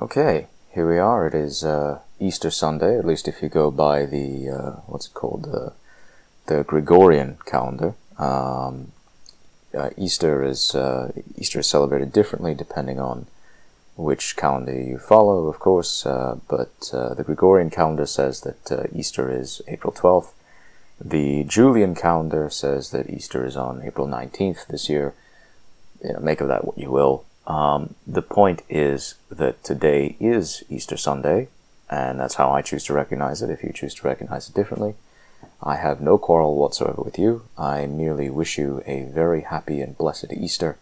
Okay, here we are. It is Easter Sunday, at least if you go by the, the Gregorian calendar. Easter is celebrated differently depending on which calendar you follow, of course, but the Gregorian calendar says that Easter is April 12th. The Julian calendar says that Easter is on April 19th this year. Make of that what you will. The point is that today is Easter Sunday, and that's how I choose to recognize it. If you choose to recognize it differently, I have no quarrel whatsoever with you. I merely wish you a very happy and blessed Easter.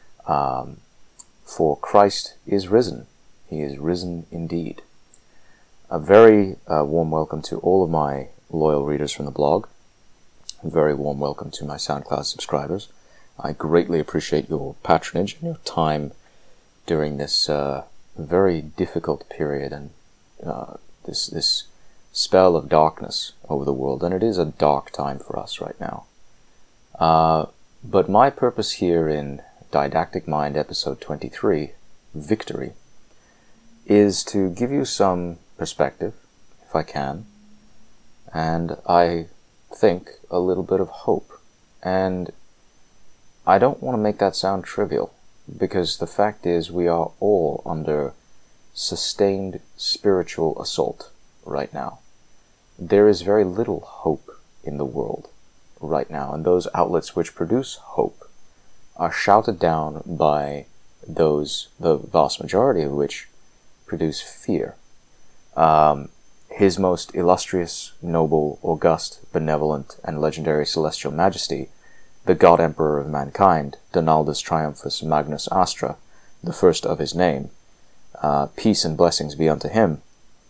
For Christ is risen. He is risen indeed. A very warm welcome to all of my loyal readers from the blog. A very warm welcome to my SoundCloud subscribers. I greatly appreciate your patronage and your time during this very difficult period and this spell of darkness over the world. And it is a dark time for us right now. But my purpose here in Didactic Mind episode 23, Victory, is to give you some perspective, if I can, and I think a little bit of hope. And I don't want to make that sound trivial, because the fact is we are all under sustained spiritual assault right now. There is very little hope in the world right now, and those outlets which produce hope are shouted down by those, the vast majority of which produce fear. His most illustrious, noble, august, benevolent, and legendary celestial majesty, the God Emperor of mankind, Donaldus Triumphus Magnus Astra, the first of his name, peace and blessings be unto him,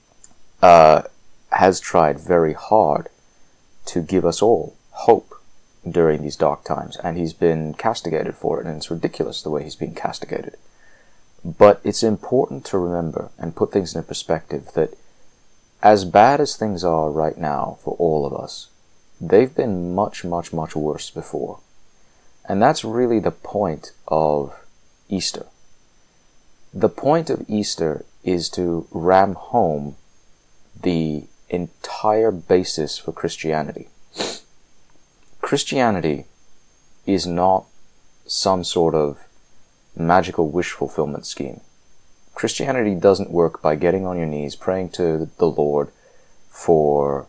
has tried very hard to give us all hope during these dark times, and he's been castigated for it, and it's ridiculous the way he's being castigated. But it's important to remember and put things in perspective that as bad as things are right now for all of us, they've been much, much, much worse before. And that's really the point of Easter. The point of Easter is to ram home the entire basis for Christianity. Christianity is not some sort of magical wish fulfillment scheme. Christianity doesn't work by getting on your knees, praying to the Lord for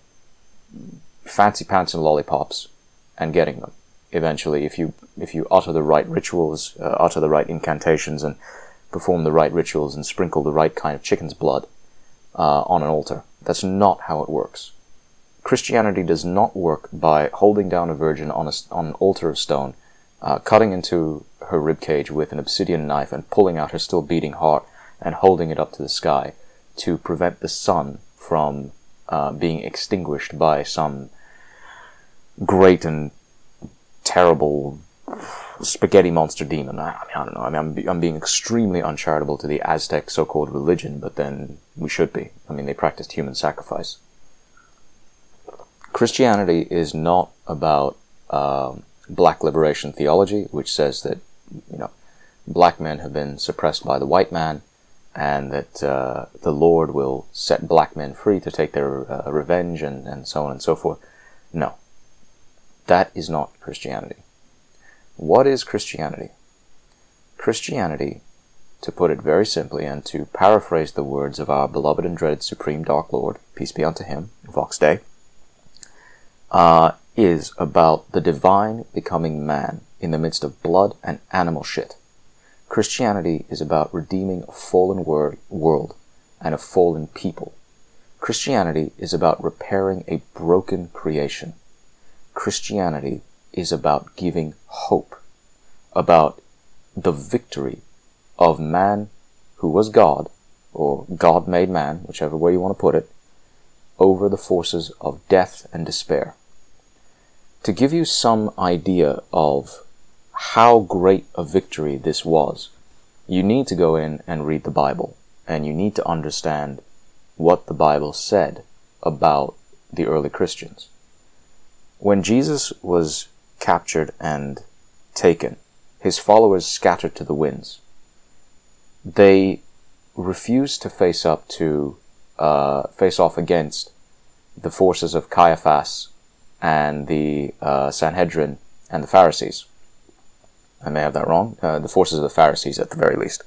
fancy pants and lollipops and getting them. Eventually, if you utter the right rituals, utter the right incantations, and perform the right rituals and sprinkle the right kind of chicken's blood on an altar. That's not how it works. Christianity does not work by holding down a virgin on an altar of stone, cutting into her ribcage with an obsidian knife and pulling out her still beating heart and holding it up to the sky to prevent the sun from being extinguished by some great and terrible spaghetti monster demon. I don't know. I'm being extremely uncharitable to the Aztec so-called religion, but then we should be. They practiced human sacrifice. Christianity is not about black liberation theology, which says that black men have been suppressed by the white man, and that the Lord will set black men free to take their revenge, and so on and so forth. No. That is not Christianity. What is Christianity? Christianity, to put it very simply and to paraphrase the words of our beloved and dreaded Supreme Dark Lord, peace be unto him, Vox Dei, is about the divine becoming man in the midst of blood and animal shit. Christianity is about redeeming a fallen world and a fallen people. Christianity is about repairing a broken creation. Christianity is about giving hope, about the victory of man who was God, or God made man, whichever way you want to put it, over the forces of death and despair. To give you some idea of how great a victory this was, you need to go in and read the Bible, and you need to understand what the Bible said about the early Christians. When Jesus was captured and taken, his followers scattered to the winds. They refused to face off against the forces of Caiaphas and the Sanhedrin and the Pharisees. I may have that wrong. The forces of the Pharisees, at the very least.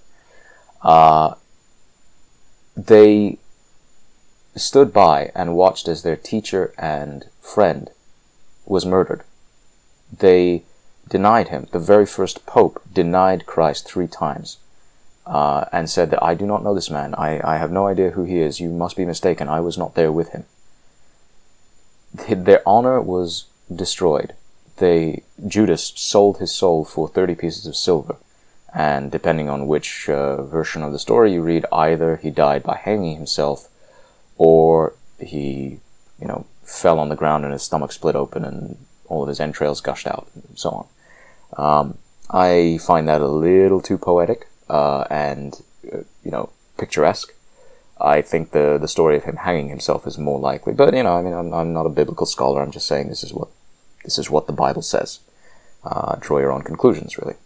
They stood by and watched as their teacher and friend was murdered. They denied him. The very first pope denied Christ 3 times and said that, "I do not know this man. I have no idea who he is. You must be mistaken. I was not there with him." Their honor was destroyed. Judas sold his soul for 30 pieces of silver. And depending on which version of the story you read, either he died by hanging himself, or he, fell on the ground and his stomach split open and all of his entrails gushed out, and so on. I find that a little too poetic and picturesque. I think the story of him hanging himself is more likely. But I'm not a biblical scholar. I'm just saying this is what the Bible says. Draw your own conclusions, really.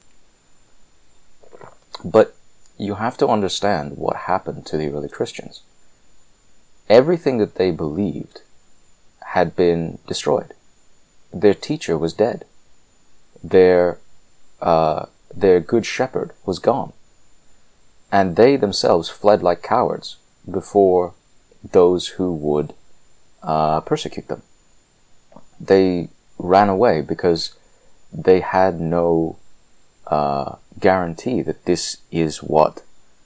But you have to understand what happened to the early Christians. Everything that they believed had been destroyed. Their teacher was dead. Their good shepherd was gone. And they themselves fled like cowards before those who would persecute them. They ran away because they had no guarantee that this is what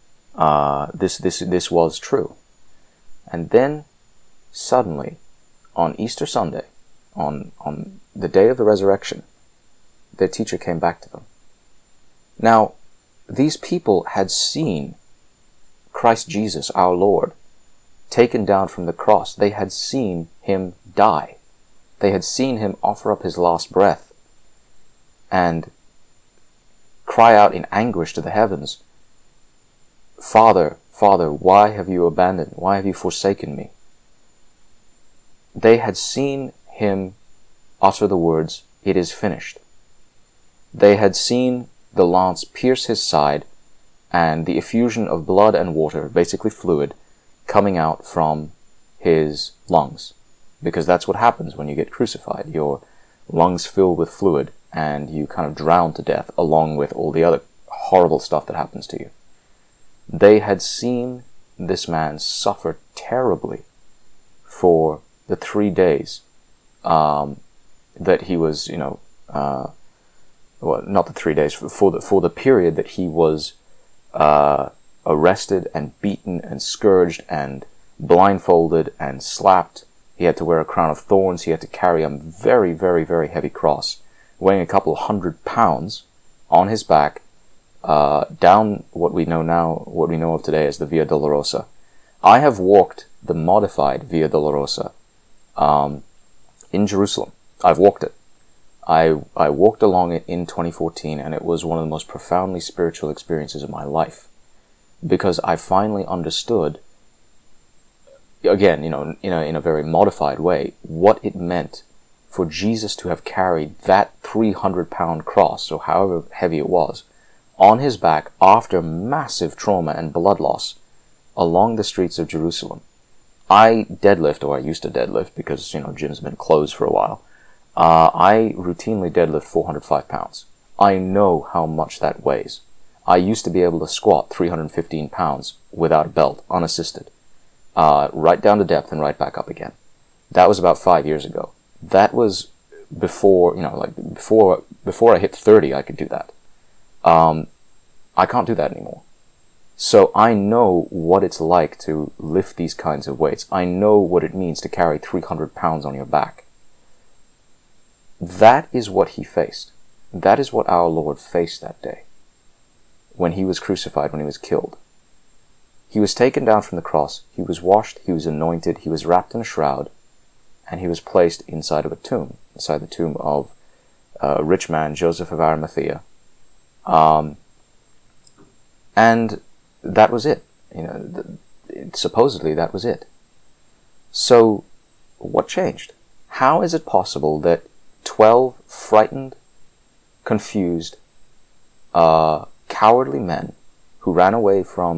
this was true. And then suddenly, on Easter Sunday, on the day of the resurrection, their teacher came back to them. Now, these people had seen Christ Jesus, our Lord, taken down from the cross. They had seen him die. They had seen him offer up his last breath and cry out in anguish to the heavens, "Father, Father, why have you abandoned? Why have you forsaken me?" They had seen him utter the words, "It is finished." They had seen the lance pierce his side and the effusion of blood and water, basically fluid, coming out from his lungs. Because that's what happens when you get crucified. Your lungs fill with fluid and you kind of drown to death along with all the other horrible stuff that happens to you. They had seen this man suffer terribly for the 3 days that he was, not the 3 days, for the period that he was arrested and beaten and scourged and blindfolded and slapped. He had to wear a crown of thorns. He had to carry a very, very, very heavy cross, weighing a couple of 100 pounds on his back, down what we know of today as the Via Dolorosa. I have walked the modified Via Dolorosa in Jerusalem. I've walked it. I walked along it in 2014, and it was one of the most profoundly spiritual experiences of my life, because I finally understood, again, in a very modified way, what it meant for Jesus to have carried that 300-pound cross, or however heavy it was, on his back after massive trauma and blood loss along the streets of Jerusalem. I deadlift, or I used to deadlift because, gyms have been closed for a while. I routinely deadlift 405 pounds. I know how much that weighs. I used to be able to squat 315 pounds without a belt, unassisted. Right down to depth and right back up again. That was about 5 years ago. That was before, before I hit 30, I could do that. I can't do that anymore. So I know what it's like to lift these kinds of weights. I know what it means to carry 300 pounds on your back. That is what he faced. That is what our Lord faced that day, when he was crucified, when he was killed. He was taken down from the cross, he was washed, he was anointed, he was wrapped in a shroud, and he was placed inside of a tomb, inside the tomb of a rich man, Joseph of Arimathea. And that was it. Supposedly that was it. So, what changed? How is it possible that 12 frightened, confused, cowardly men who ran away from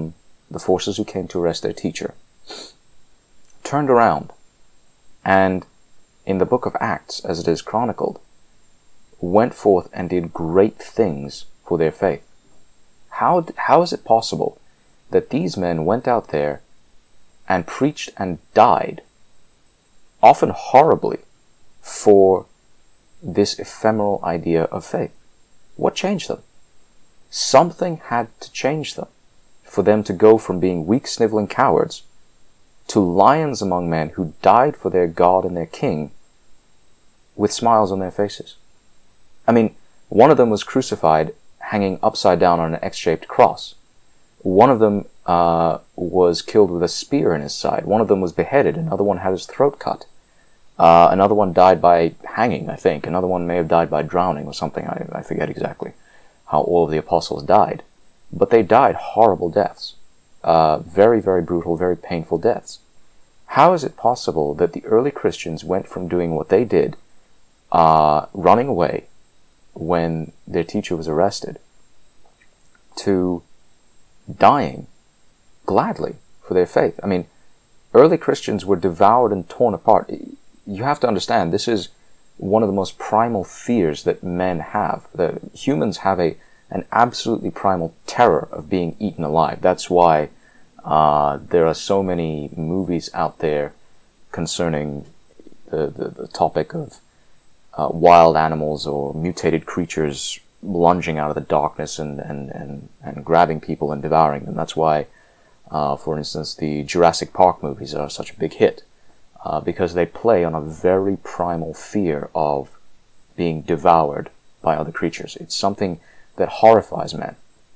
the forces who came to arrest their teacher, turned around and, in the book of Acts, as it is chronicled, went forth and did great things for their faith. How is it possible that these men went out there and preached and died, often horribly, for this ephemeral idea of faith? What changed them? Something had to change them for them to go from being weak, sniveling cowards to lions among men who died for their God and their King with smiles on their faces. I mean, one of them was crucified hanging upside down on an X-shaped cross. One of them was killed with a spear in his side. One of them was beheaded. Another one had his throat cut. Another one died by hanging, I think. Another one may have died by drowning or something. I forget exactly how all of the apostles died. But they died horrible deaths. Very, very brutal, very painful deaths. How is it possible that the early Christians went from doing what they did, running away when their teacher was arrested, to dying gladly for their faith? I mean, early Christians were devoured and torn apart. You have to understand, this is one of the most primal fears that men have. The humans have an absolutely primal terror of being eaten alive. That's why there are so many movies out there concerning the topic of wild animals or mutated creatures lunging out of the darkness and grabbing people and devouring them. That's why, for instance, the Jurassic Park movies are such a big hit, because they play on a very primal fear of being devoured by other creatures. It's something that horrifies men.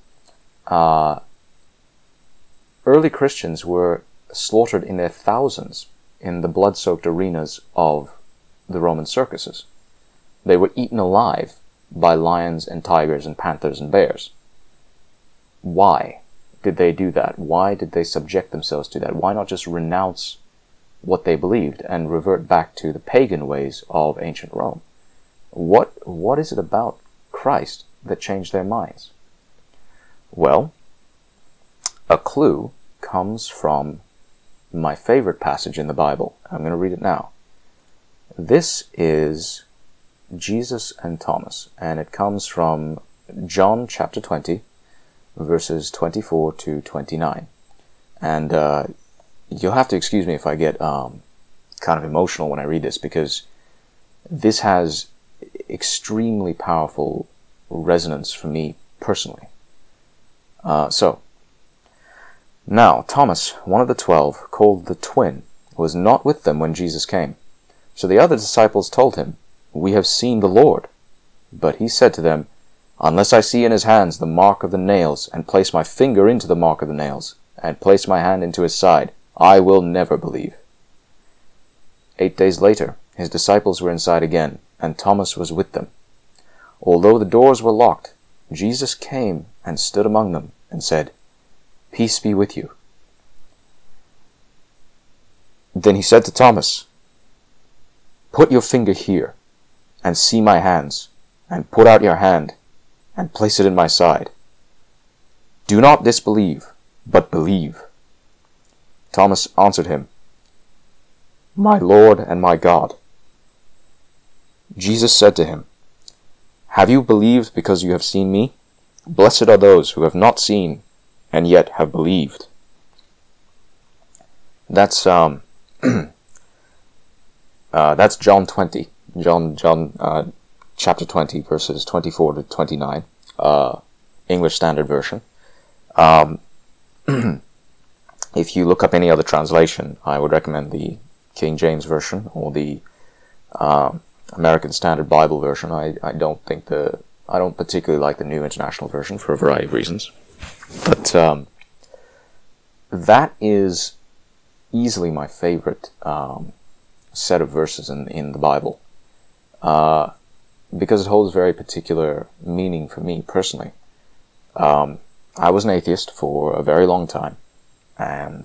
Early Christians were slaughtered in their thousands in the blood-soaked arenas of the Roman circuses. They were eaten alive by lions and tigers and panthers and bears. Why did they do that? Why did they subject themselves to that? Why not just renounce what they believed and revert back to the pagan ways of ancient Rome? What is it about Christ that changed their minds? Well, a clue comes from my favorite passage in the Bible. I'm going to read it now. This is Jesus and Thomas, and it comes from John chapter 20, verses 24 to 29. And you'll have to excuse me if I get kind of emotional when I read this, because this has extremely powerful resonance for me personally. Now Thomas, one of the 12, called the twin, was not with them when Jesus came. So the other disciples told him, "We have seen the Lord." But he said to them, "Unless I see in his hands the mark of the nails, and place my finger into the mark of the nails, and place my hand into his side, I will never believe." 8 days later, his disciples were inside again, and Thomas was with them. Although the doors were locked, Jesus came and stood among them and said, "Peace be with you." Then he said to Thomas, "Put your finger here, and see my hands, and put out your hand, and place it in my side. Do not disbelieve, but believe." Thomas answered him, "My Lord and my God." Jesus said to him, "Have you believed because you have seen me? Blessed are those who have not seen and yet have believed." That's that's John 20, chapter 20, verses 24 to 29, English Standard Version. If you look up any other translation, I would recommend the King James Version or the American Standard Bible Version. I don't particularly like the New International Version for a variety of reasons. But that is easily my favorite set of verses in the Bible, because it holds very particular meaning for me personally. I was an atheist for a very long time, and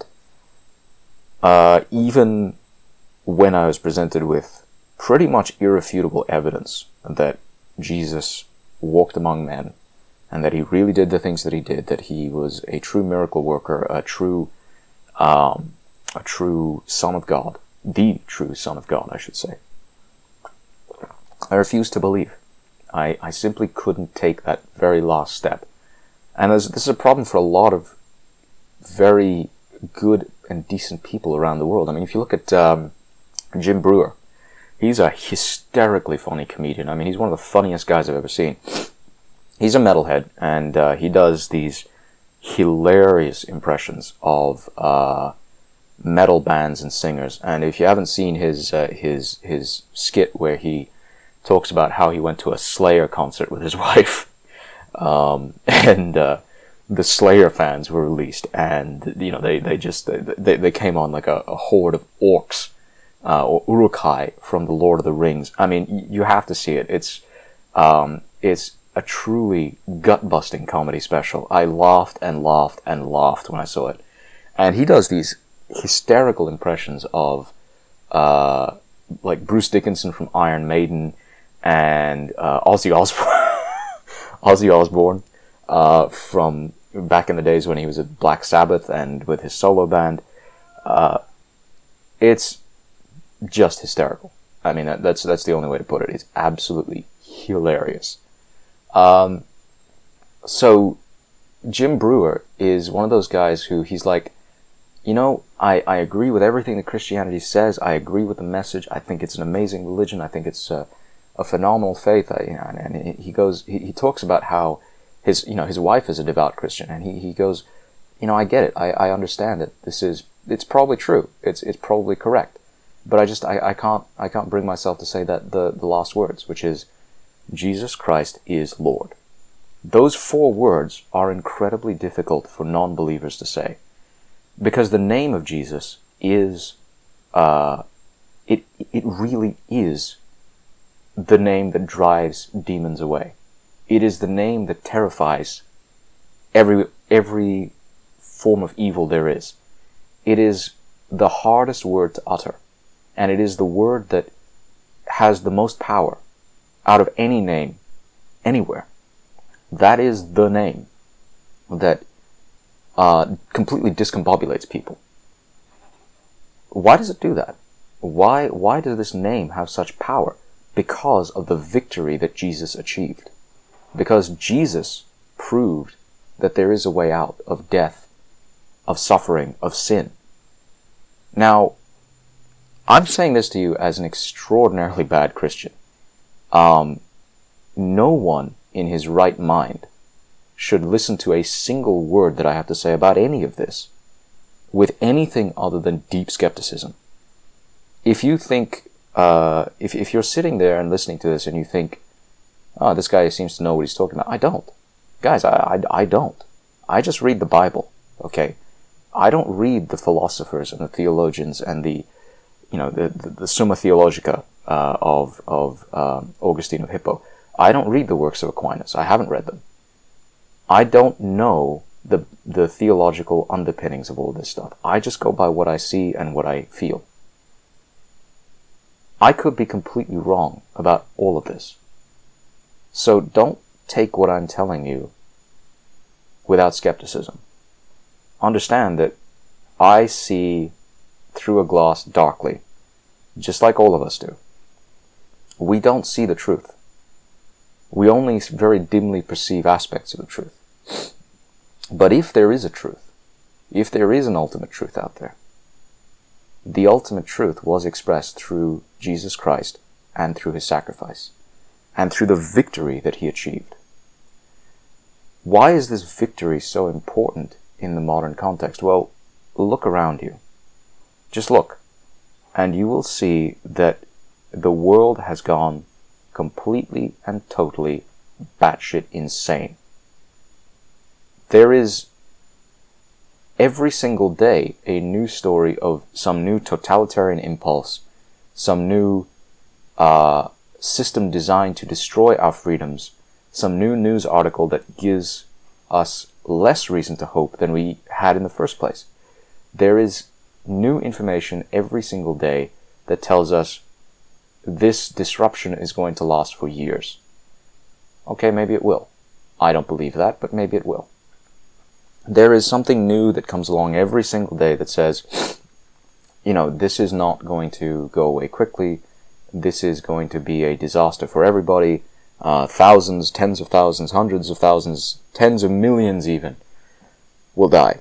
even when I was presented with pretty much irrefutable evidence that Jesus walked among men, and that he really did the things that he did, that he was a true miracle worker, a true Son of God, the true Son of God, I should say, I refused to believe. I simply couldn't take that very last step. And this is a problem for a lot of very good and decent people around the world. I mean, if you look at Jim Breuer, he's a hysterically funny comedian. I mean, he's one of the funniest guys I've ever seen. He's a metalhead, and he does these hilarious impressions of metal bands and singers. And if you haven't seen his skit where he talks about how he went to a Slayer concert with his wife, and the Slayer fans were released, and you know they came on like a horde of orcs or Uruk-hai from the Lord of the Rings. I mean, you have to see it. It's a truly gut-busting comedy special. I laughed and laughed and laughed when I saw it, and he does these hysterical impressions of like Bruce Dickinson from Iron Maiden and Ozzy Osbourne from back in the days when he was at Black Sabbath and with his solo band. It's just hysterical. I mean, that's the only way to put it. It's absolutely hilarious. So Jim Breuer is one of those guys who he's like, you know, I agree with everything that Christianity says. I agree with the message. I think it's an amazing religion. I think it's a phenomenal faith. And he talks about how his wife is a devout Christian, and he goes, you know, I get it. I understand it. It's probably true. It's probably correct. But I can't bring myself to say that the last words, which is, Jesus Christ is Lord. Those 4 words are incredibly difficult for non-believers to say, because the name of Jesus is, it really is the name that drives demons away. It is the name that terrifies every form of evil there is. It is the hardest word to utter, and it is the word that has the most power out of any name anywhere. That is the name that completely discombobulates people. Why does it do that? Why does this name have such power? Because of the victory that Jesus achieved. Because Jesus proved that there is a way out of death, of suffering, of sin. Now, I'm saying this to you as an extraordinarily bad Christian. No one in his right mind should listen to a single word that I have to say about any of this with anything other than deep skepticism. If you think, if you're sitting there and listening to this and you think, oh, this guy seems to know what he's talking about, I don't. Guys, I don't. I just read the Bible, okay? I don't read the philosophers and the theologians and the Summa Theologica of Augustine of Hippo. I don't read the works of Aquinas. I haven't read them. I don't know the theological underpinnings of all this stuff. I just go by what I see and what I feel. I could be completely wrong about all of this. So don't take what I'm telling you without skepticism. Understand that I see through a glass darkly, just like all of us do. We don't see the truth. We only very dimly perceive aspects of the truth. But if there is a truth, if there is an ultimate truth out there, the ultimate truth was expressed through Jesus Christ and through his sacrifice, and through the victory that he achieved. Why is this victory so important in the modern context? Well, look around you. Just look, and you will see that the world has gone completely and totally batshit insane. There is every single day a new story of some new totalitarian impulse, some new system designed to destroy our freedoms, some new news article that gives us less reason to hope than we had in the first place. There is new information every single day that tells us this disruption is going to last for years. Okay, maybe it will. I don't believe that, but maybe it will. There is something new that comes along every single day that says, this is not going to go away quickly. This is going to be a disaster for everybody. Thousands, tens of thousands, hundreds of thousands, tens of millions even will die.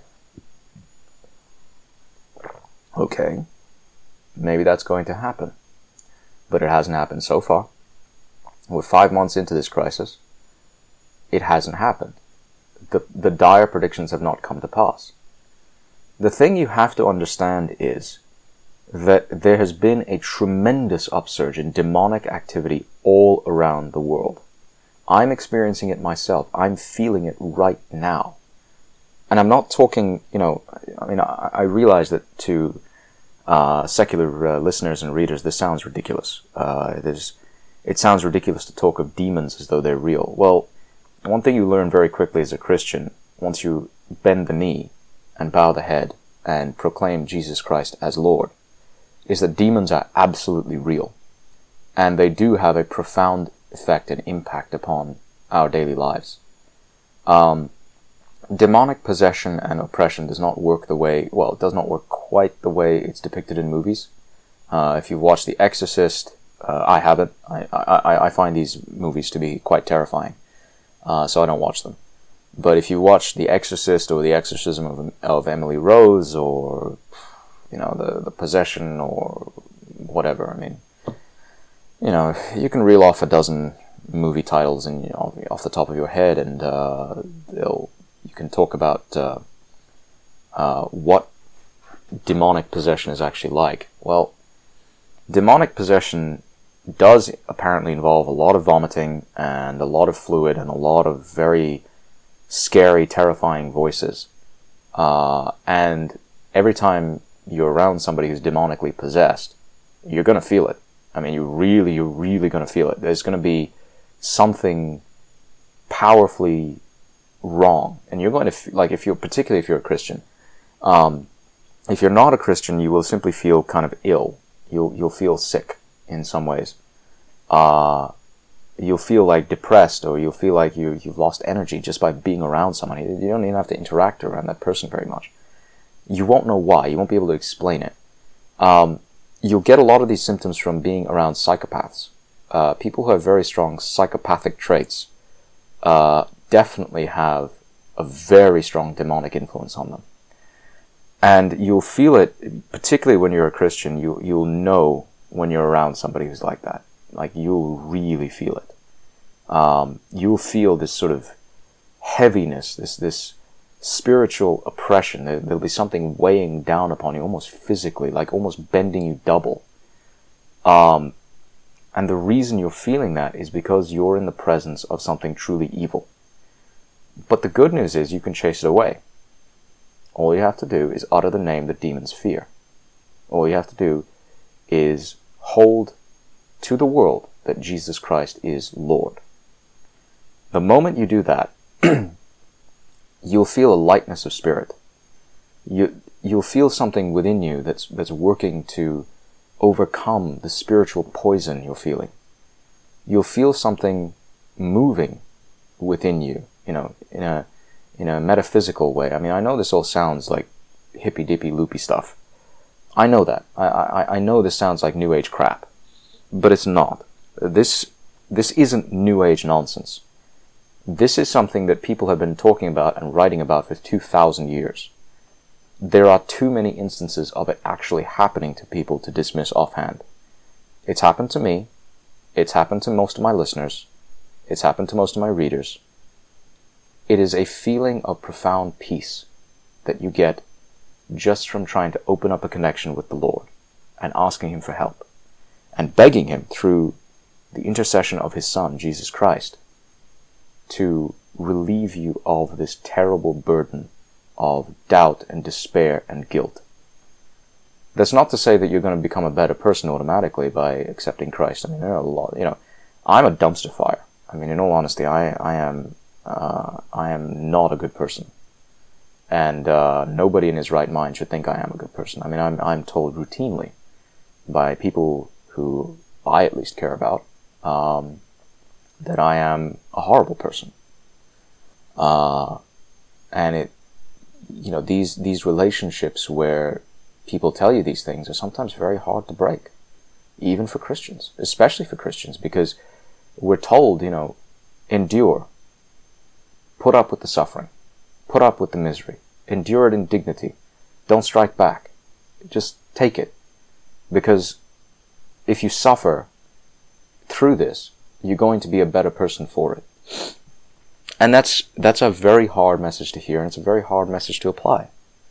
Okay, maybe that's going to happen. But it hasn't happened so far. We're 5 months into this crisis. It hasn't happened. The dire predictions have not come to pass. The thing you have to understand is that there has been a tremendous upsurge in demonic activity all around the world. I'm experiencing it myself. I'm feeling it right now. And I'm not talking, I realize that to secular listeners and readers, this sounds ridiculous. It sounds ridiculous to talk of demons as though they're real. Well, one thing you learn very quickly as a Christian, once you bend the knee and bow the head and proclaim Jesus Christ as Lord, is that demons are absolutely real. And they do have a profound effect and impact upon our daily lives. Demonic possession and oppression does not work it does not work quite the way it's depicted in movies. If you've watched The Exorcist, I haven't. I find these movies to be quite terrifying, so I don't watch them. But if you watch The Exorcist or The Exorcism of Emily Rose, or the Possession or whatever, you can reel off a dozen movie titles and off the top of your head, and you can talk about what demonic possession is actually like. Well, demonic possession does apparently involve a lot of vomiting and a lot of fluid and a lot of very scary, terrifying voices. And every time you're around somebody who's demonically possessed, you're going to feel it. You're really going to feel it. There's going to be something powerfully wrong. And you're going to, particularly if you're a Christian, if you're not a Christian, you will simply feel kind of ill. You'll feel sick in some ways. You'll feel like depressed, or you'll feel like you've lost energy just by being around somebody. You don't even have to interact around that person very much. You won't know why. You won't be able to explain it. You'll get a lot of these symptoms from being around psychopaths. People who have very strong psychopathic traits definitely have a very strong demonic influence on them. And you'll feel it, particularly when you're a Christian, you'll know when you're around somebody who's like that. You'll really feel it. You'll feel this sort of heaviness, this spiritual oppression. There'll be something weighing down upon you almost physically, almost bending you double. And the reason you're feeling that is because you're in the presence of something truly evil. But the good news is you can chase it away. All you have to do is utter the name that demons fear. All you have to do is hold to the world that Jesus Christ is Lord. The moment you do that, you'll feel a lightness of spirit. You'll feel something within you that's working to overcome the spiritual poison you're feeling. You'll feel something moving within you, in a metaphysical way. I know this all sounds like hippy-dippy loopy stuff. I know that. I know this sounds like New Age crap. But it's not. This isn't New Age nonsense. This is something that people have been talking about and writing about for 2,000 years. There are too many instances of it actually happening to people to dismiss offhand. It's happened to me. It's happened to most of my listeners. It's happened to most of my readers. It is a feeling of profound peace that you get just from trying to open up a connection with the Lord and asking Him for help and begging Him through the intercession of His Son, Jesus Christ, to relieve you of this terrible burden of doubt and despair and guilt. That's not to say that you're going to become a better person automatically by accepting Christ. There are a lot, I'm a dumpster fire. In all honesty, I am not a good person. And nobody in his right mind should think I am a good person. I'm told routinely by people who I at least care about that I am a horrible person. And these relationships where people tell you these things are sometimes very hard to break, even for Christians, especially for Christians, because we're told, endure, put up with the suffering, put up with the misery, endure it in dignity, don't strike back, just take it, because if you suffer through this, you're going to be a better person for it. And that's a very hard message to hear, and it's a very hard message to apply.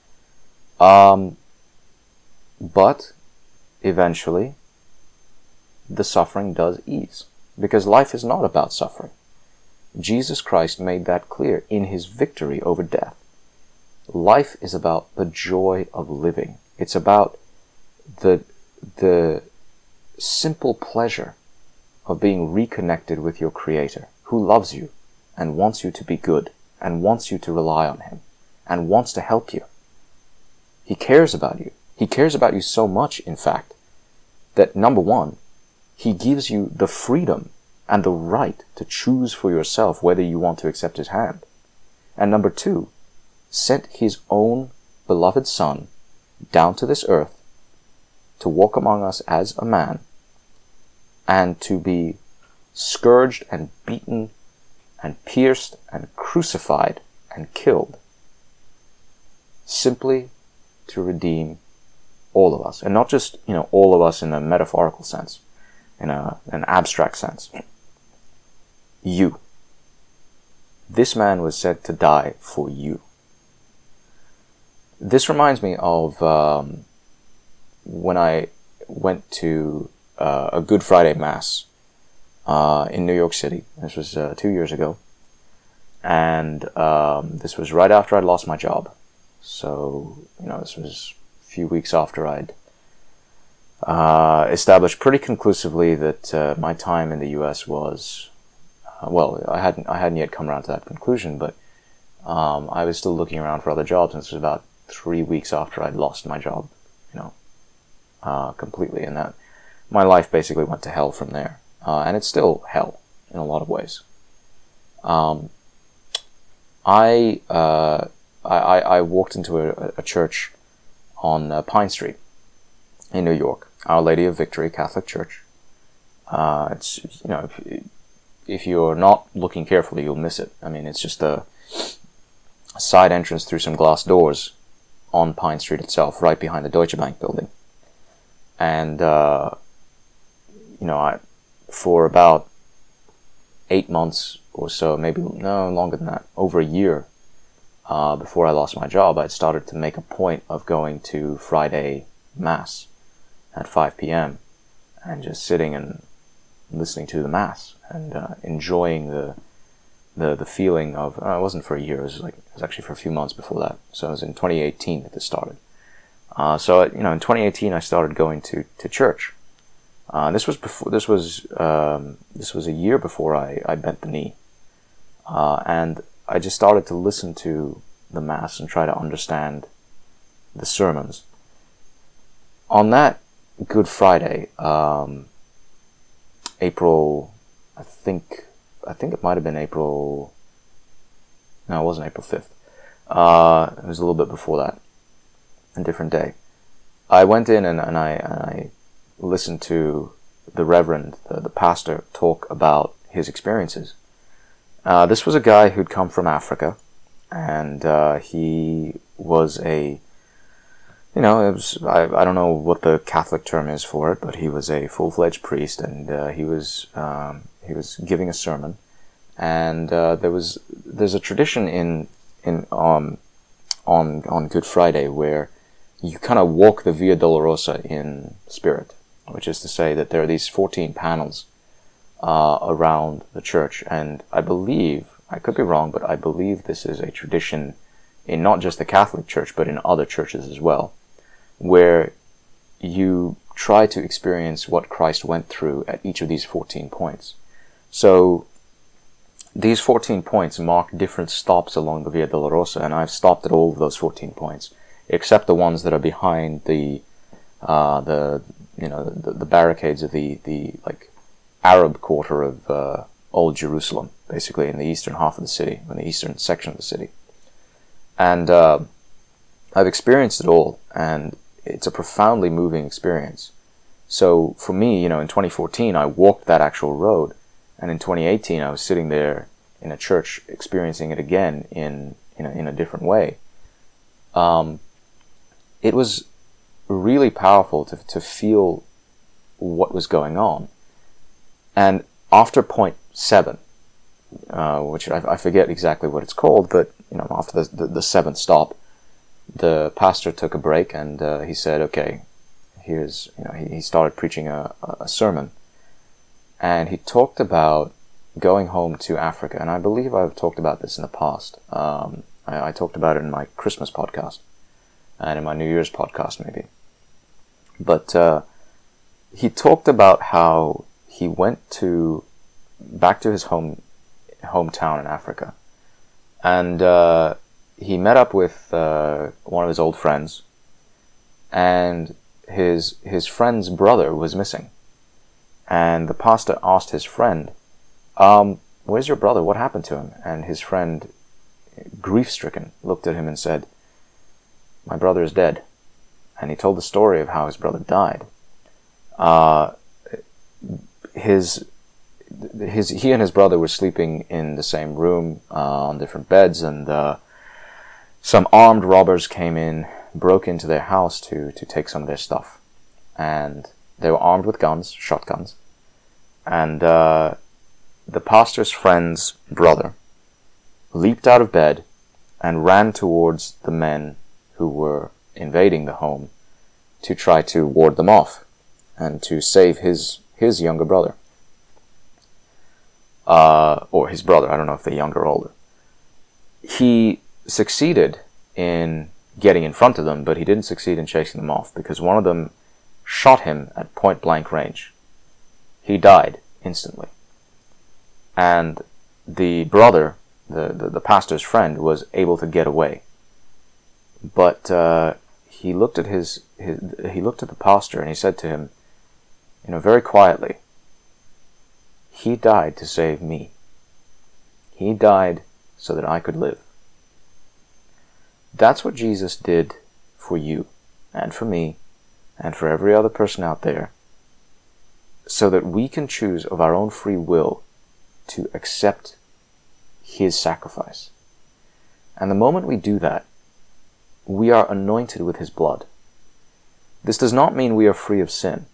But eventually, the suffering does ease, because life is not about suffering. Jesus Christ made that clear in his victory over death. Life is about the joy of living. It's about the simple pleasure of being reconnected with your Creator, who loves you and wants you to be good and wants you to rely on him and wants to help you. He cares about you. He cares about you so much, in fact, that number one, he gives you the freedom and the right to choose for yourself whether you want to accept his hand. And number two, sent his own beloved Son down to this earth to walk among us as a man and to be scourged and beaten and pierced and crucified and killed, simply to redeem all of us. And not just, all of us in a metaphorical sense, in an abstract sense. You. This man was sent to die for you. This reminds me of when I went to a Good Friday Mass in New York City. This was 2 years ago. And this was right after I'd lost my job. So, this was a few weeks after I'd established pretty conclusively that my time in the U.S. was, I hadn't yet come around to that conclusion, but I was still looking around for other jobs, and this was about 3 weeks after I'd lost my job, completely, and that my life basically went to hell from there, and it's still hell in a lot of ways. I walked into a church on Pine Street in New York, Our Lady of Victory Catholic Church. It's, if you're not looking carefully, you'll miss it. I mean, it's just a side entrance through some glass doors on Pine Street itself, right behind the Deutsche Bank building. And, for about 8 months or so, maybe no longer than that, over a year, before I lost my job, I'd started to make a point of going to Friday Mass at 5 p.m. and just sitting and listening to the Mass and enjoying the feeling of, it wasn't for a year, it was actually for a few months before that. So it was in 2018 that this started. So in 2018 I started going to church. This was a year before I bent the knee. And I just started to listen to the Mass and try to understand the sermons. On that Good Friday, April, I think it might have been April, no, it wasn't April 5th. It was a little bit before that, a different day. I went in and I listened to the Reverend, the pastor, talk about his experiences. This was a guy who'd come from Africa, and he was I don't know what the Catholic term is for it, but he was a full-fledged priest, and he was giving a sermon, and there's a tradition on Good Friday where you kind of walk the Via Dolorosa in spirit, which is to say that there are these 14 panels around the church, and I believe, I could be wrong, but I believe this is a tradition in not just the Catholic Church, but in other churches as well, where you try to experience what Christ went through at each of these 14 points. So these 14 points mark different stops along the Via Dolorosa, and I've stopped at all of those 14 points, except the ones that are behind the barricades of the Arab quarter of Old Jerusalem, basically in the eastern half of the city, in the eastern section of the city. And I've experienced it all, and it's a profoundly moving experience. So for me, in 2014, I walked that actual road, and in 2018, I was sitting there in a church experiencing it again in a different way. It was really powerful to feel what was going on. And after point 7, which I forget exactly what it's called, but after the 7th stop, the pastor took a break, and he said, okay, he started preaching a sermon, and he talked about going home to Africa. And I believe I've talked about this in the past. I talked about it in my Christmas podcast and in my New Year's podcast maybe. But he talked about how he went back to his hometown in Africa, and he met up with one of his old friends, and his friend's brother was missing. And the pastor asked his friend, where's your brother? What happened to him? And his friend, grief-stricken, looked at him and said, my brother is dead. And he told the story of how his brother died. He and his brother were sleeping in the same room, on different beds, and some armed robbers came in, broke into their house to take some of their stuff. And they were armed with guns, shotguns. And the pastor's friend's brother leaped out of bed and ran towards the men who were invading the home to try to ward them off and to save his younger brother. Or his brother, I don't know if they're younger or older. He succeeded in getting in front of them, but he didn't succeed in chasing them off, because one of them shot him at point blank range. He died instantly. And the brother, the pastor's friend, was able to get away. But he looked at he looked at the pastor, and he said to him, very quietly, he died to save me. He died so that I could live. That's what Jesus did for you, and for me, and for every other person out there, so that we can choose of our own free will to accept his sacrifice. And the moment we do that, we are anointed with his blood. This does not mean we are free of sin.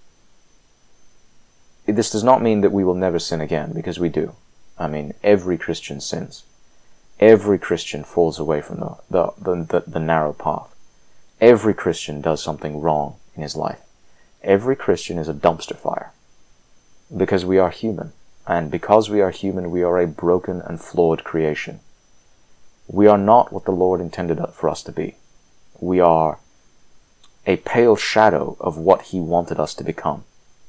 This does not mean that we will never sin again, because we do. Every Christian sins. Every Christian falls away from the narrow path. Every Christian does something wrong in his life. Every Christian is a dumpster fire. Because we are human. And because we are human, we are a broken and flawed creation. We are not what the Lord intended for us to be. We are a pale shadow of what he wanted us to become.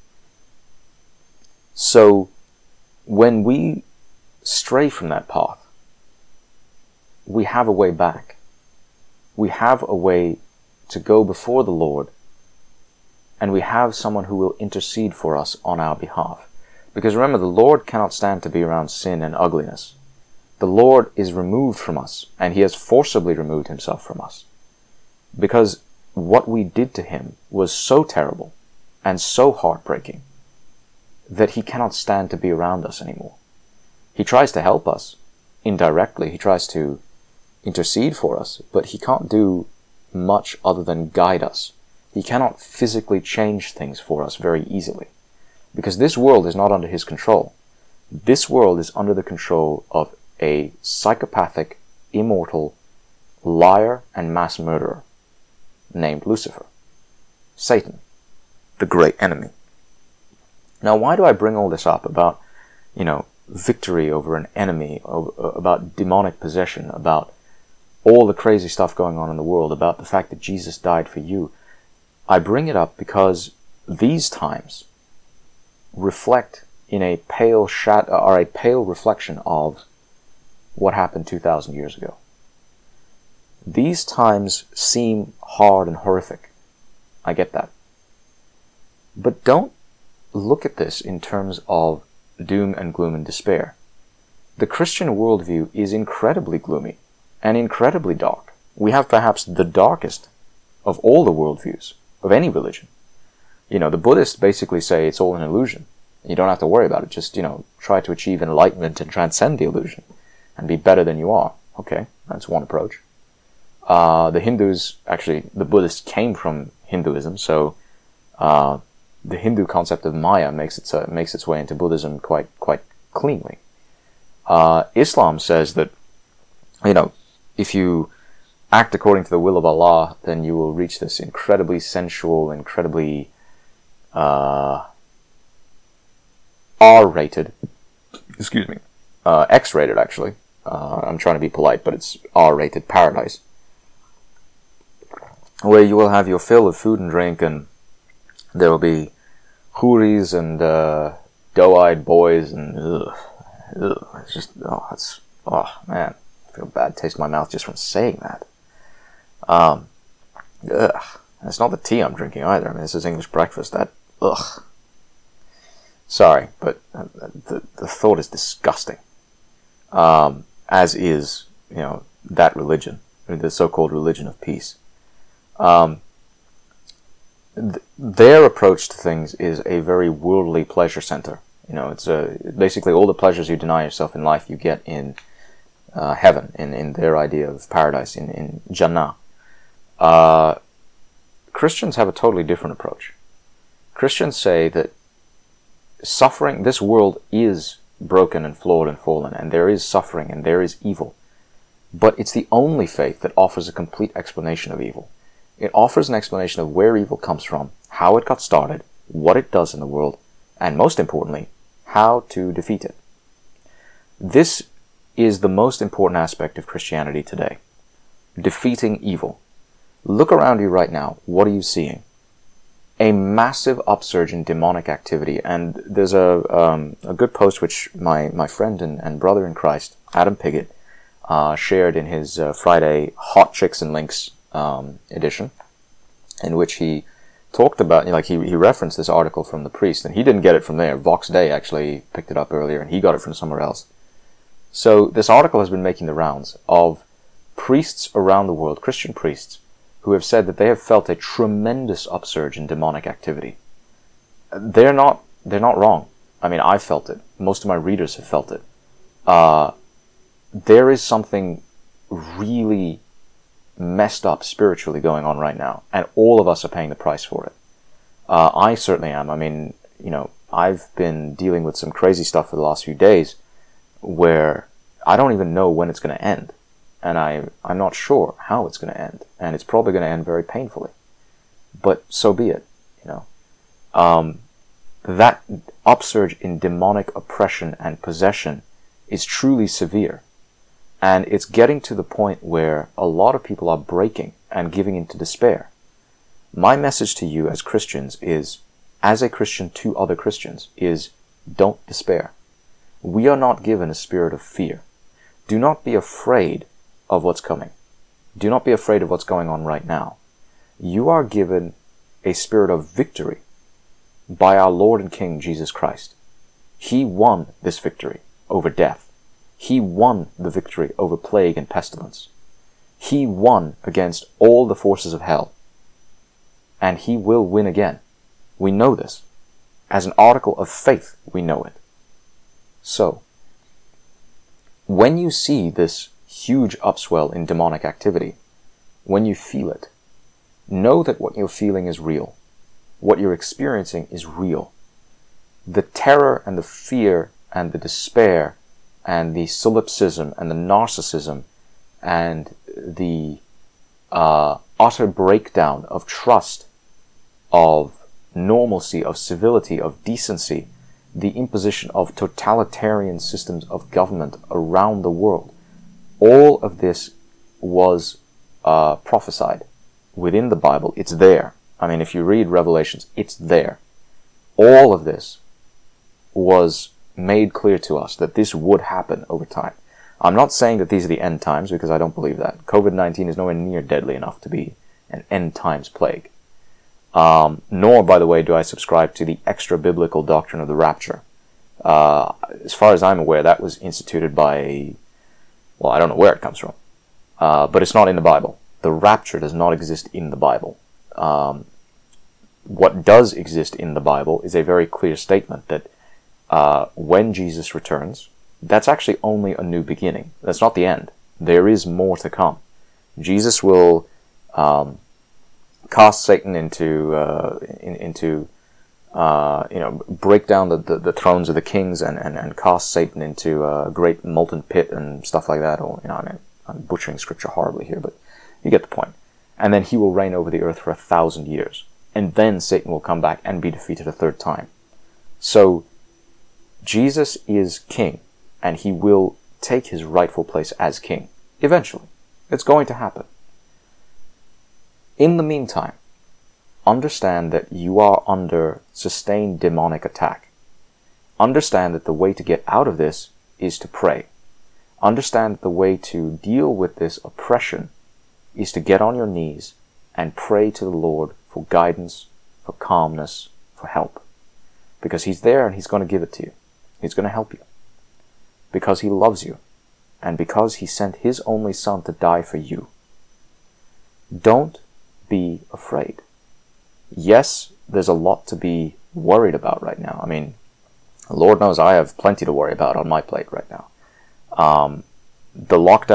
So, when we stray from that path, we have a way back. We have a way to go before the Lord, and we have someone who will intercede for us on our behalf. Because remember, the Lord cannot stand to be around sin and ugliness. The Lord is removed from us, and he has forcibly removed himself from us. Because what we did to him was so terrible and so heartbreaking that he cannot stand to be around us anymore. He tries to help us indirectly. He tries to intercede for us, but he can't do much other than guide us. He cannot physically change things for us very easily, because this world is not under his control. This world is under the control of a psychopathic, immortal, liar and mass murderer named Lucifer, Satan, the great enemy. Now, why do I bring all this up about, victory over an enemy, about demonic possession, about all the crazy stuff going on in the world, about the fact that Jesus died for you? I bring it up because these times reflect in a pale shadow, or a pale reflection of what happened 2,000 years ago. These times seem hard and horrific. I get that. But don't look at this in terms of doom and gloom and despair. the Christian worldview is incredibly gloomy and incredibly dark. We have perhaps the darkest of all the worldviews of any religion. The Buddhists basically say it's all an illusion. You don't have to worry about it. Just, try to achieve enlightenment and transcend the illusion and be better than you are. Okay, that's one approach. The Hindus, actually, the Buddhists came from Hinduism, so the Hindu concept of Maya makes its way into Buddhism quite cleanly. Islam says that, if you act according to the will of Allah, then you will reach this incredibly sensual, incredibly R-rated, X-rated actually. I'm trying to be polite, but it's R-rated paradise, where you will have your fill of food and drink, and there will be houris and doe-eyed boys, and it's just, man, I feel a bad taste in my mouth just from saying that. It's not the tea I'm drinking either. I mean, this is English breakfast. Sorry, but the thought is disgusting. As is, that religion, the so-called religion of peace. Their approach to things is a very worldly pleasure center. It's basically all the pleasures you deny yourself in life you get in heaven, in their idea of paradise, in Jannah. Christians have a totally different approach. Christians say that suffering, this world is broken and flawed and fallen, and there is suffering and there is evil. But it's the only faith that offers a complete explanation of evil. It offers an explanation of where evil comes from, how it got started, what it does in the world, and most importantly, how to defeat it. This is the most important aspect of Christianity today. Defeating evil. Look around you right now. What are you seeing? A massive upsurge in demonic activity. And there's a good post which my friend and brother in Christ, Adam Piggott, shared in his Friday Hot Chicks and Links edition, in which he talked about, he referenced this article from the priest, and he didn't get it from there. Vox Day actually picked it up earlier, and he got it from somewhere else. So this article has been making the rounds of priests around the world, Christian priests, who have said that they have felt a tremendous upsurge in demonic activity. They're not wrong. I mean, I've felt it. Most of my readers have felt it. There is something really messed up spiritually going on right now, and all of us are paying the price for it. I certainly am. I mean, I've been dealing with some crazy stuff for the last few days where I don't even know when it's going to end. And I'm not sure how it's going to end. And it's probably going to end very painfully. But so be it, That upsurge in demonic oppression and possession is truly severe. And it's getting to the point where a lot of people are breaking and giving into despair. My message to you as Christians is, as a Christian to other Christians, is don't despair. We are not given a spirit of fear. Do not be afraid of what's coming. Do not be afraid of what's going on right now. You are given a spirit of victory by our Lord and King Jesus Christ. He won this victory over death. He won the victory over plague and pestilence. He won against all the forces of hell. And he will win again. We know this. As an article of faith, we know it. So, when you see this huge upswell in demonic activity, when you feel it, know that what you're feeling is real. What you're experiencing is real. The terror and the fear and the despair and the solipsism and the narcissism and the utter breakdown of trust, of normalcy, of civility, of decency, the imposition of totalitarian systems of government around the world, all of this was prophesied within the Bible. It's there. I mean, if you read Revelations, it's there. All of this was made clear to us that this would happen over time. I'm not saying that these are the end times, because I don't believe that. COVID-19 is nowhere near deadly enough to be an end times plague. Nor, by the way, do I subscribe to the extra-biblical doctrine of the rapture. As far as I'm aware, that was instituted by, well, I don't know where it comes from, but it's not in the Bible. The rapture does not exist in the Bible. What does exist in the Bible is a very clear statement that when Jesus returns, that's actually only a new beginning. That's not the end. There is more to come. Jesus will cast Satan into break down the thrones of the kings and cast Satan into a great molten pit and stuff like that. Or I'm butchering scripture horribly here, but you get the point. And then he will reign over the earth for 1,000 years. And then Satan will come back and be defeated a third time. So Jesus is king, and he will take his rightful place as king. Eventually. It's going to happen. In the meantime, understand that you are under sustained demonic attack. Understand that the way to get out of this is to pray. Understand that the way to deal with this oppression is to get on your knees and pray to the Lord for guidance, for calmness, for help. Because he's there and he's going to give it to you. He's going to help you. Because he loves you. And because he sent his only son to die for you. Don't be afraid. Yes, there's a lot to be worried about right now. I mean, Lord knows I have plenty to worry about on my plate right now. The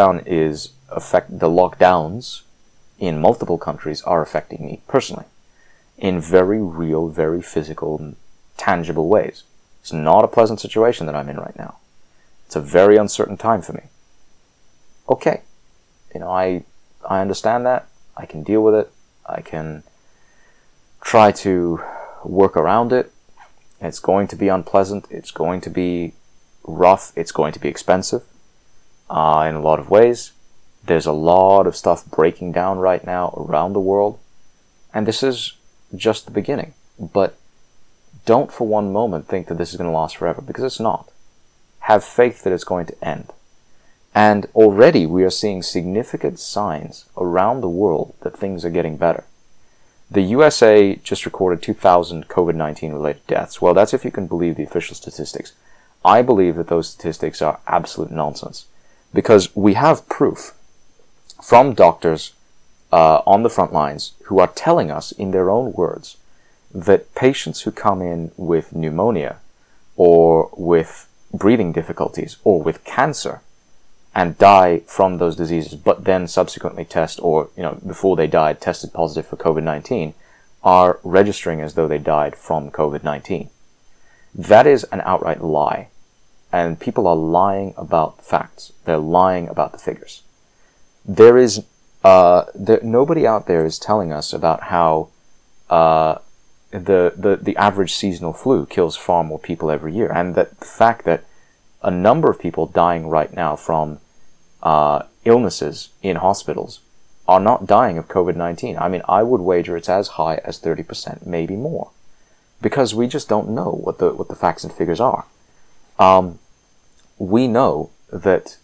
lockdowns in multiple countries are affecting me personally in very real, very physical, tangible ways. It's not a pleasant situation that I'm in right now. It's a very uncertain time for me. Okay. I understand that. I can deal with it. I can try to work around it. It's going to be unpleasant. It's going to be rough. It's going to be expensive in a lot of ways. There's a lot of stuff breaking down right now around the world. And this is just the beginning. But don't for one moment think that this is going to last forever, because it's not. Have faith that it's going to end. And already we are seeing significant signs around the world that things are getting better. The USA just recorded 2,000 COVID-19 related deaths. Well, that's if you can believe the official statistics. I believe that those statistics are absolute nonsense, because we have proof from doctors on the front lines who are telling us in their own words that patients who come in with pneumonia or with breathing difficulties or with cancer and die from those diseases, but then subsequently test, or, before they died, tested positive for COVID-19, are registering as though they died from COVID-19. That is an outright lie. And people are lying about the facts. They're lying about the figures. There is, nobody out there is telling us about how, the average seasonal flu kills far more people every year. And that the fact that a number of people dying right now from illnesses in hospitals are not dying of COVID-19. I mean, I would wager it's as high as 30%, maybe more, because we just don't know what the facts and figures are. We know that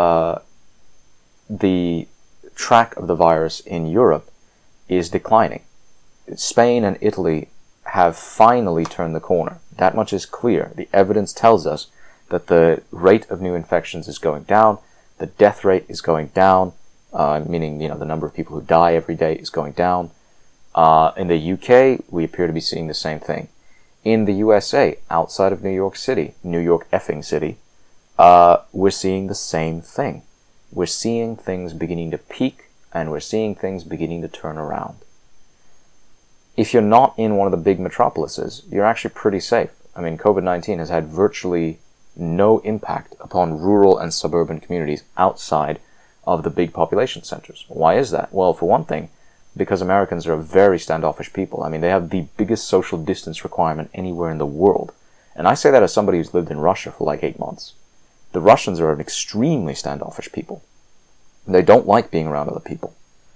the track of the virus in Europe is declining. Spain and Italy have finally turned the corner. That much is clear. The evidence tells us that the rate of new infections is going down, the death rate is going down, meaning, the number of people who die every day is going down. In the UK, we appear to be seeing the same thing. In the USA, outside of New York City, New York effing City, we're seeing the same thing. We're seeing things beginning to peak, and we're seeing things beginning to turn around. If you're not in one of the big metropolises, you're actually pretty safe. I mean, COVID-19 has had virtually no impact upon rural and suburban communities outside of the big population centers. Why is that? Well, for one thing, because Americans are a very standoffish people. I mean, they have the biggest social distance requirement anywhere in the world. And I say that as somebody who's lived in Russia for like 8 months. The Russians are an extremely standoffish people. They don't like being around other people.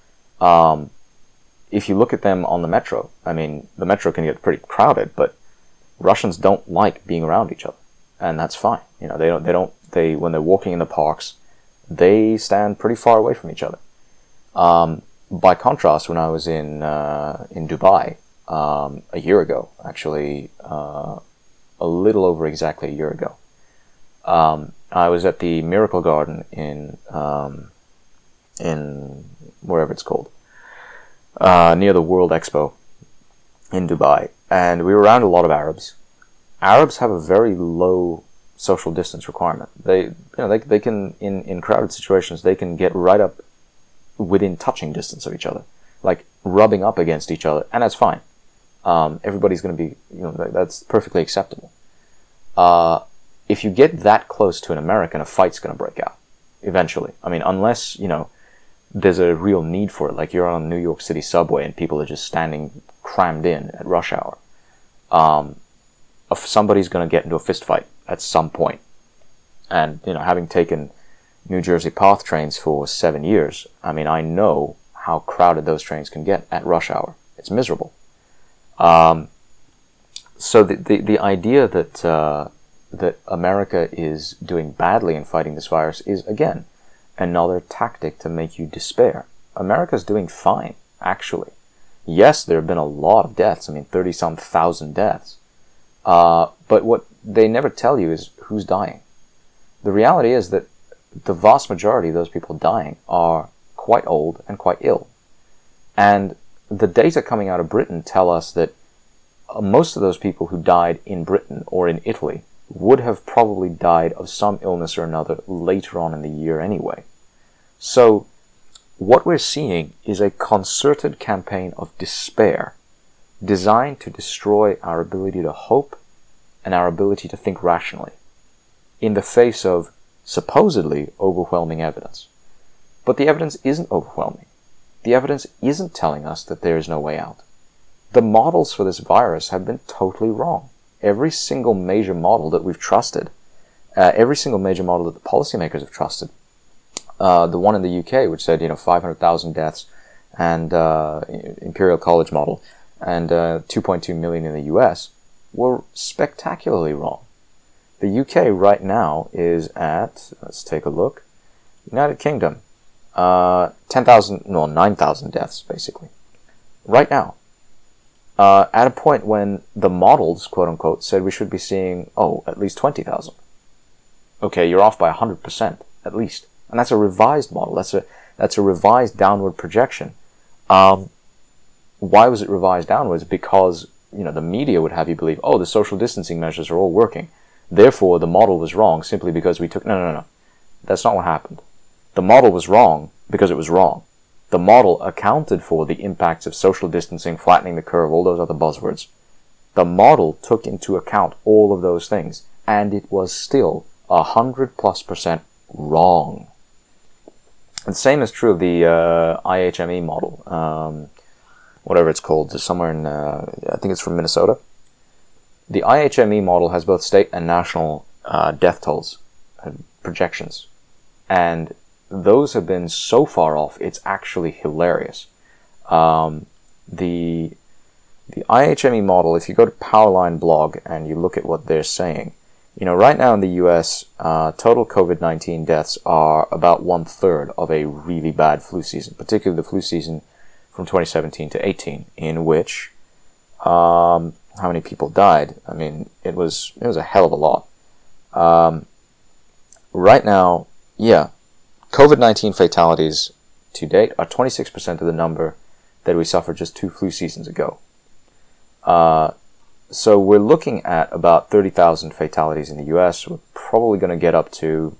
If you look at them on the metro, I mean, the metro can get pretty crowded, but Russians don't like being around each other. And that's fine. They when they're walking in the parks, they stand pretty far away from each other. By contrast, when I was in Dubai, a year ago, actually, a little over exactly a year ago. I was at the Miracle Garden in wherever it's called, near the World Expo in Dubai, and we were around a lot of Arabs. Arabs have a very low social distance requirement. They can in crowded situations they can get right up within touching distance of each other, like rubbing up against each other, and that's fine. Everybody's going to be, that's perfectly acceptable. If you get that close to an American, a fight's going to break out eventually. I mean, unless, there's a real need for it, like you're on a New York City subway and people are just standing crammed in at rush hour. Somebody's going to get into a fist fight at some point. And, having taken New Jersey PATH trains for 7 years, I mean, I know how crowded those trains can get at rush hour. It's miserable. So the idea that America is doing badly in fighting this virus is, again, another tactic to make you despair. America's doing fine, actually. Yes, there have been a lot of deaths. I mean, 30-some thousand deaths. But what they never tell you is who's dying. The reality is that the vast majority of those people dying are quite old and quite ill. And the data coming out of Britain tell us that most of those people who died in Britain or in Italy would have probably died of some illness or another later on in the year anyway. So what we're seeing is a concerted campaign of despair designed to destroy our ability to hope and our ability to think rationally in the face of supposedly overwhelming evidence. But the evidence isn't overwhelming. The evidence isn't telling us that there is no way out. The models for this virus have been totally wrong. Every single major model that we've trusted, every single major model that the policymakers have trusted, the one in the UK, which said, 500,000 deaths, and Imperial College model, and 2.2 million in the US, were spectacularly wrong. The UK right now is at, let's take a look, United Kingdom, 9,000 deaths, basically. Right now. At a point when the models, quote-unquote, said we should be seeing, at least 20,000. Okay, you're off by 100%, at least. And that's a revised model. That's a revised downward projection. Why was it revised downwards? Because, the media would have you believe, the social distancing measures are all working. Therefore, the model was wrong simply because we took... No. That's not what happened. The model was wrong because it was wrong. The model accounted for the impacts of social distancing, flattening the curve, all those other buzzwords. The model took into account all of those things, and it was still 100+% wrong. And the same is true of the IHME model, whatever it's called, somewhere in, I think it's from Minnesota. The IHME model has both state and national death tolls projections, and those have been so far off, it's actually hilarious. The IHME model, if you go to Powerline blog and you look at what they're saying, right now in the US, total COVID-19 deaths are about 1/3 of a really bad flu season, particularly the flu season from 2017 to 18, in which, how many people died? I mean, it was a hell of a lot. Right now, COVID-19 fatalities to date are 26% of the number that we suffered just 2 flu seasons ago. So we're looking at about 30,000 fatalities in the US. We're probably going to get up to,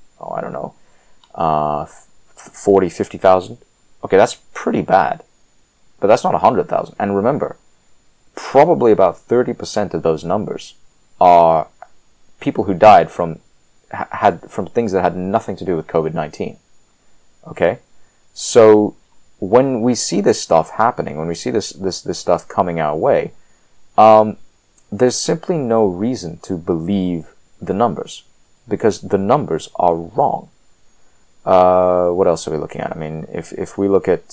40, 50,000. Okay, that's pretty bad. But that's not 100,000. And remember, probably about 30% of those numbers are people who died from things that had nothing to do with COVID-19. Okay? So when we see this stuff happening, when we see this stuff coming our way, there's simply no reason to believe the numbers, because the numbers are wrong. What else are we looking at? I mean, if we look at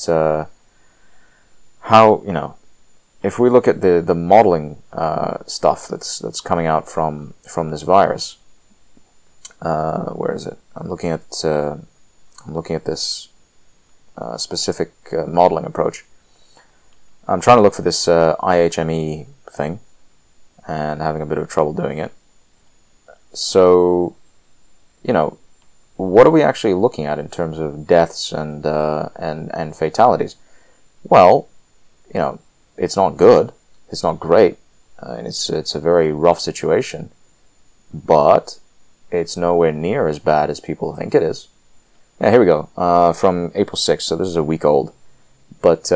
if we look at the modeling stuff that's coming out from this virus, where is it? I'm looking at this specific modeling approach. I'm trying to look for this IHME thing, and having a bit of trouble doing it. So, what are we actually looking at in terms of deaths and fatalities? Well, it's not good. It's not great. And it's a very rough situation. But it's nowhere near as bad as people think it is. Yeah, here we go. From April 6th, so this is a week old. But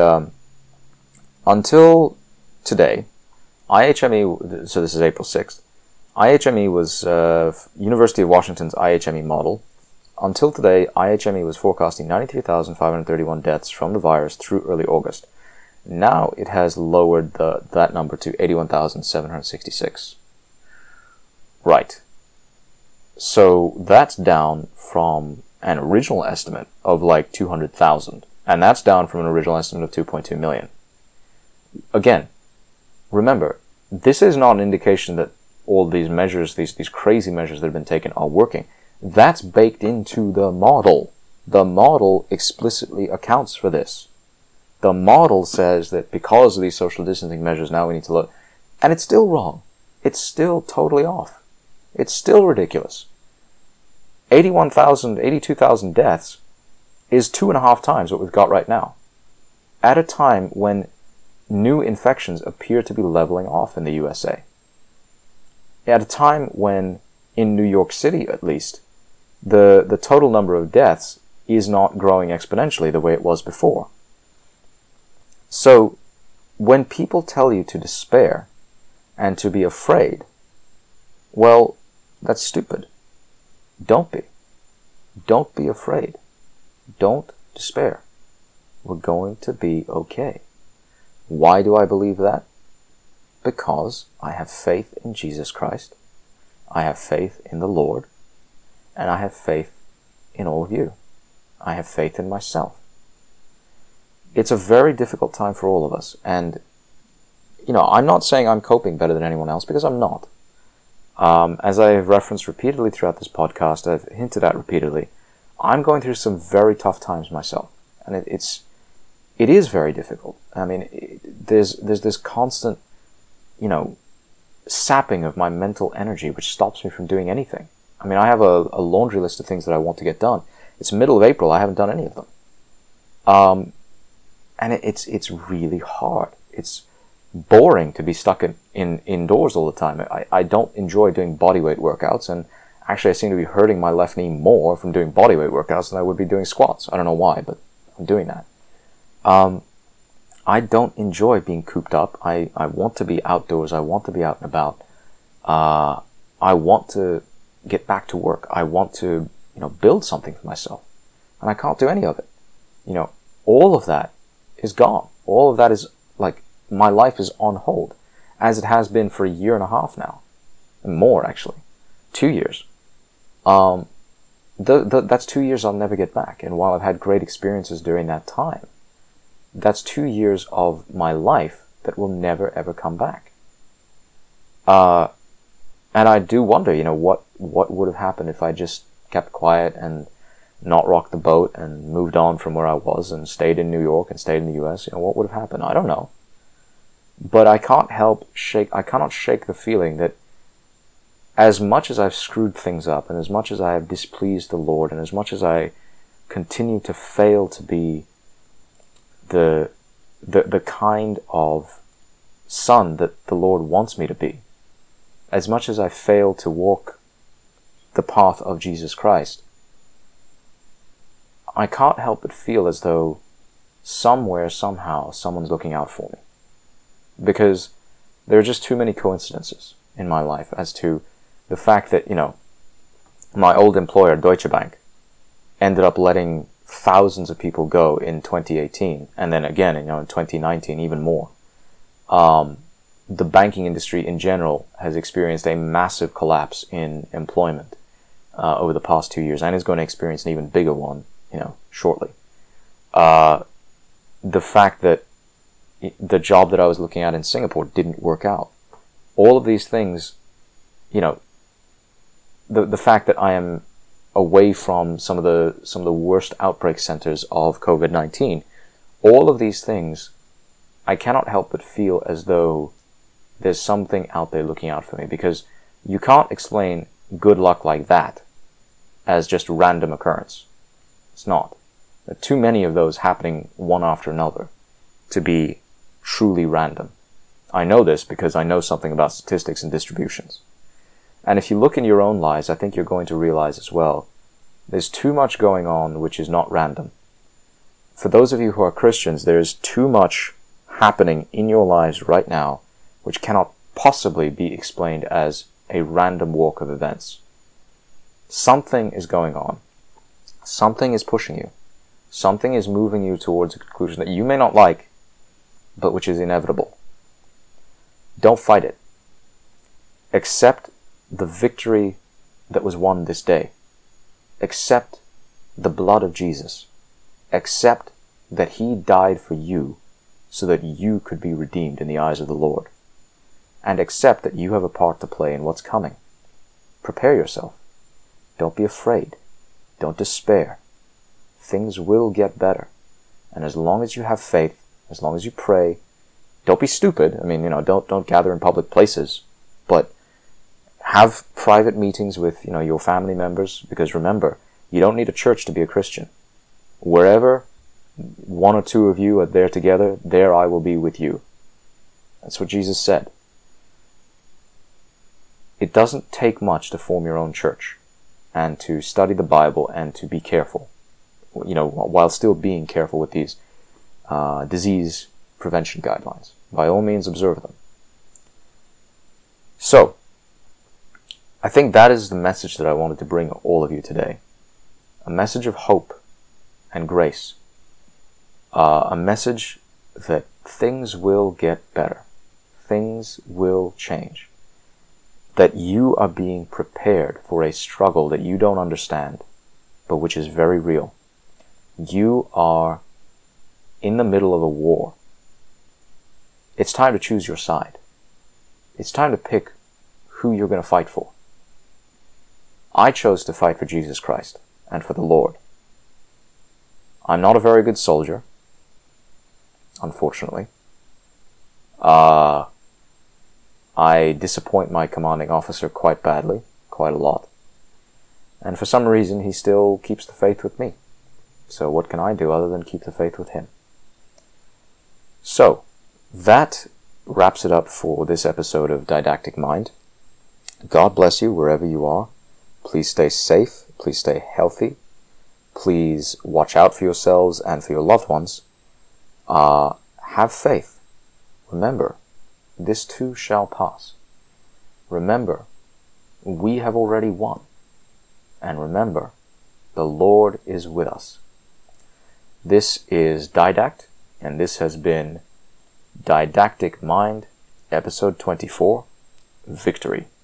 until today, IHME, so this is April 6th, IHME was University of Washington's IHME model. Until today, IHME was forecasting 93,531 deaths from the virus through early August. Now it has lowered that number to 81,766. Right. So that's down from an original estimate of like 200,000. And that's down from an original estimate of 2.2 million. Again, remember, this is not an indication that all these measures, these crazy measures that have been taken are working. That's baked into the model. The model explicitly accounts for this. The model says that because of these social distancing measures, now we need to look. And it's still wrong. It's still totally off. It's still ridiculous. 82,000 deaths is 2.5 times what we've got right now. At a time when new infections appear to be leveling off in the USA. At a time when, in New York City at least, the total number of deaths is not growing exponentially the way it was before. So, when people tell you to despair and to be afraid, well, that's stupid. Don't be. Don't be afraid. Don't despair. We're going to be okay. Why do I believe that? Because I have faith in Jesus Christ. I have faith in the Lord. And I have faith in all of you. I have faith in myself. It's a very difficult time for all of us. And, I'm not saying I'm coping better than anyone else, because I'm not. As I have referenced repeatedly throughout this podcast, I've hinted at repeatedly, I'm going through some very tough times myself. And it is very difficult. I mean, there's this constant, sapping of my mental energy, which stops me from doing anything. I mean, I have a laundry list of things that I want to get done. It's middle of April. I haven't done any of them. And it's really hard. It's boring to be stuck indoors all the time. I don't enjoy doing bodyweight workouts, and actually I seem to be hurting my left knee more from doing bodyweight workouts than I would be doing squats. I don't know why, but I'm doing that. I don't enjoy being cooped up. I want to be outdoors. I want to be out and about. I want to get back to work. I want to, build something for myself. And I can't do any of it. All of that is gone. All of that is, my life is on hold, as it has been for 1.5 years now. And more, actually. 2 years. That's 2 years I'll never get back. And while I've had great experiences during that time, that's 2 years of my life that will never ever come back. And I do wonder, what would have happened if I just kept quiet and not rocked the boat and moved on from where I was and stayed in New York and stayed in the US. What would have happened? I don't know. But I cannot shake the feeling that as much as I've screwed things up, and as much as I have displeased the Lord, and as much as I continue to fail to be the kind of son that the Lord wants me to be, as much as I fail to walk the path of Jesus Christ, I can't help but feel as though somewhere, somehow, someone's looking out for me. Because there are just too many coincidences in my life as to the fact that, my old employer, Deutsche Bank, ended up letting thousands of people go in 2018, and then again, in 2019, even more. The banking industry in general has experienced a massive collapse in employment over the past 2 years, and is going to experience an even bigger one, shortly. The fact that the job that I was looking at in Singapore didn't work out. All of these things, the fact that I am away from some of the worst outbreak centers of COVID-19, all of these things, I cannot help but feel as though there's something out there looking out for me, because you can't explain good luck like that as just random occurrence. It's not. There are too many of those happening one after another to be truly random. I know this because I know something about statistics and distributions. And if you look in your own lives, I think you're going to realize as well, there's too much going on which is not random. For those of you who are Christians, there's too much happening in your lives right now which cannot possibly be explained as a random walk of events. Something is going on. Something is pushing you. Something is moving you towards a conclusion that you may not like, but which is inevitable. Don't fight it. Accept the victory that was won this day. Accept the blood of Jesus. Accept that He died for you so that you could be redeemed in the eyes of the Lord. And accept that you have a part to play in what's coming. Prepare yourself. Don't be afraid. Don't despair. Things will get better. And as long as you have faith, as long as you pray, don't be stupid. I mean, don't gather in public places, but have private meetings with, your family members, because remember, you don't need a church to be a Christian. Wherever one or two of you are there together, there I will be with you. That's what Jesus said. It doesn't take much to form your own church and to study the Bible and to be careful, while still being careful with these disease prevention guidelines. By all means, observe them. So, I think that is the message that I wanted to bring all of you today. A message of hope and grace. A message that things will get better. Things will change. That you are being prepared for a struggle that you don't understand, but which is very real. You are in the middle of a war. It's time to choose your side. It's time to pick who you're going to fight for. I chose to fight for Jesus Christ and for the Lord. I'm not a very good soldier, unfortunately. I disappoint my commanding officer quite badly, quite a lot. And for some reason, he still keeps the faith with me. So what can I do other than keep the faith with him? So, that wraps it up for this episode of Didactic Mind. God bless you wherever you are. Please stay safe. Please stay healthy. Please watch out for yourselves and for your loved ones. Have faith. Remember, this too shall pass. Remember, we have already won. And remember, the Lord is with us. This is Didact, and this has been Didactic Mind, episode 24, Victory.